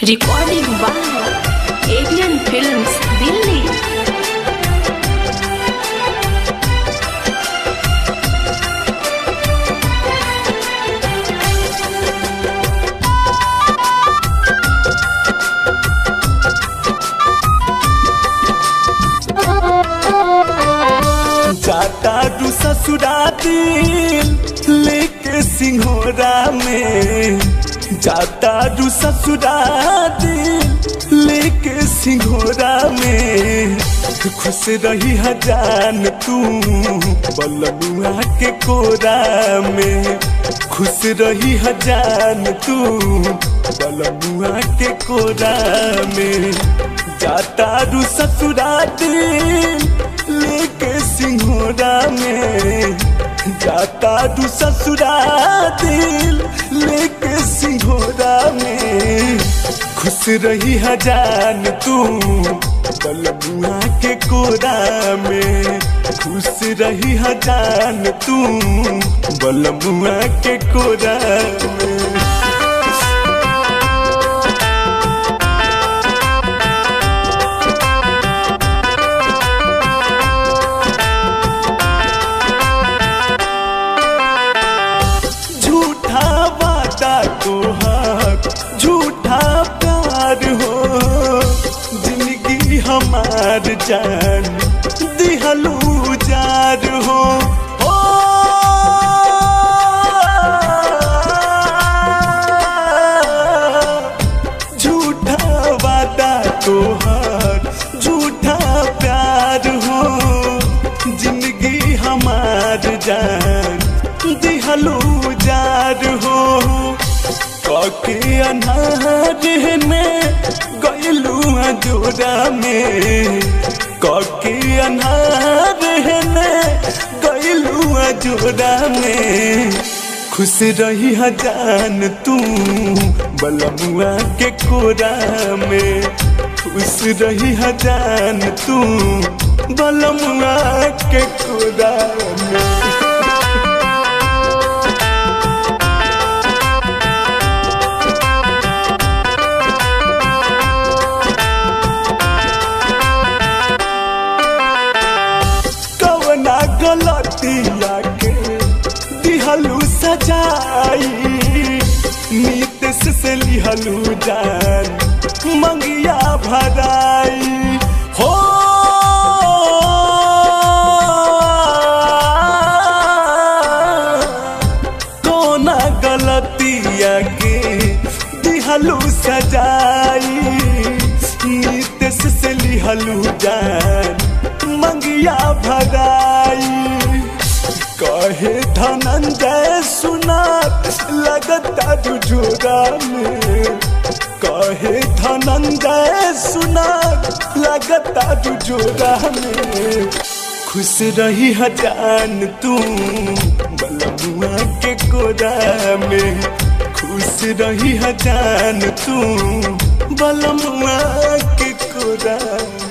Recording by Alien Films Delhi. जाता दू ससुराती लेके सिंघोरा में, जाता दू ससुराती लेके सिंघोरा में। खुश रही हजान तू बलमुआ के कोरा में, खुश रही हजान तू बलमुआ के कोरा में। जाता दू ससुराती लेके सिंघोरा में, जाता तू ससुराती लेके सिंघोरा में। खुश रही हजान तू बलमुआ के कोरा में, खुश रही हजान तू बलमुआ के कोरा में। झूठा प्यार हो जिंदगी हमार जान दिहलू जार हो। झूठा वादा तोहार झूठा प्यार हो जिंदगी हमार जान दिहलू जार हो। के अनार में गईलू जोरा में, के अनार में गईलू जोरा में। खुश रही हजान तू बलमुआ के कोरा में, खुश रही हजान तू बलमुआ के कोरा में। गलतिया के दिहलू सजाई, नीतीश से लिहलू जान मंगिया भराई हो। कोना गलतिया के दिहलू सजाई, नीतीश से लिहलू जान मंगिया भराई। कहे धनंजय सुना लगता जुझोरा में, कहे धनंजय सुना लगता जुझोरा में। खुश रही हजान तू बलमुआ के कोरा में, खुश रही हजान तू बलमुआ के कोरा।